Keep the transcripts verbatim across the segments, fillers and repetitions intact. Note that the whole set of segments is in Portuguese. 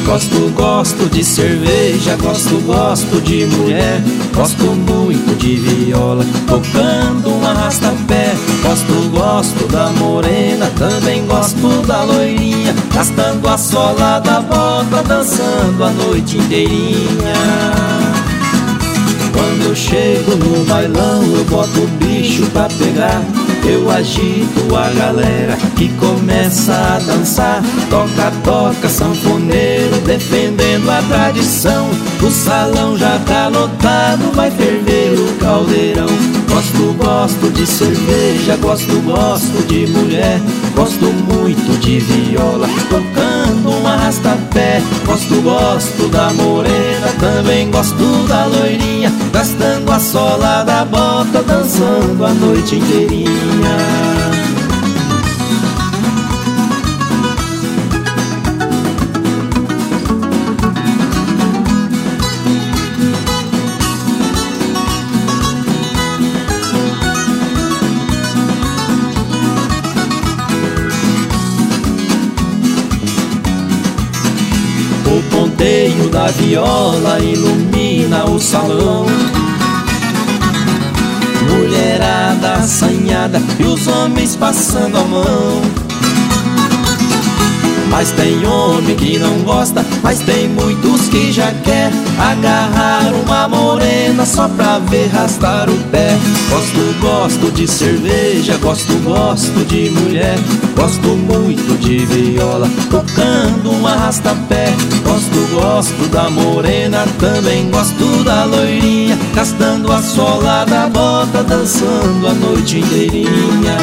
Gosto, gosto de cerveja, gosto, gosto de mulher. Gosto muito de viola, tocando um arrasta-pé. Gosto, gosto da morena, também gosto da loirinha, gastando a sola da bota, dançando a noite inteirinha. Quando eu chego no bailão, eu boto o bicho pra pegar. Eu agito a galera que começa a dançar. Toca, toca, sanfoneiro, defendendo a tradição. O salão já tá lotado, vai ferver o caldeirão. Gosto, gosto de cerveja, gosto, gosto de mulher. Gosto muito de viola, tocando um arrasta-pé. Gosto, gosto da morena, também gosto da loirinha, gastando a sola da bota, dançando a noite inteirinha. O ponteio da viola ilumina o salão. Mulherada assanhada e os homens passando a mão. Mas tem homem que não gosta, mas tem muitos que já quer agarrar uma morena só pra ver rastar o pé. Gosto, gosto de cerveja, gosto, gosto de mulher. Gosto muito de viola, tocando um arrasta-pé. Gosto, gosto da morena, também gosto da loirinha, gastando a sola da bota, dançando a noite inteirinha.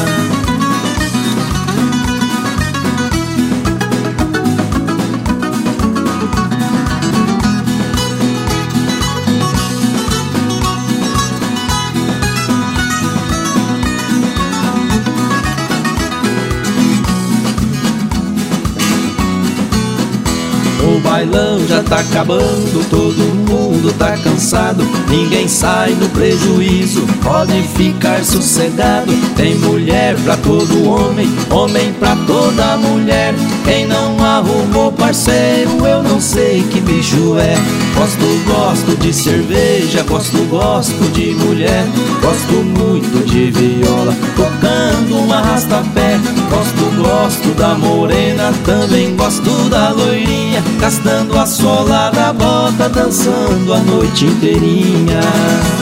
O bailão já tá acabando, todo mundo tá cansado. Ninguém sai do prejuízo, pode ficar sossegado. Tem mulher pra todo homem, homem pra toda mulher. Quem não arrumou parceiro, eu não sei que bicho é. Gosto, gosto de cerveja, gosto, gosto de mulher. Gosto muito de viola, tocando um arrasta-pé. Gosto, gosto da morena, também gosto da loirinha, gastando a sola da bota, dançando a noite inteirinha.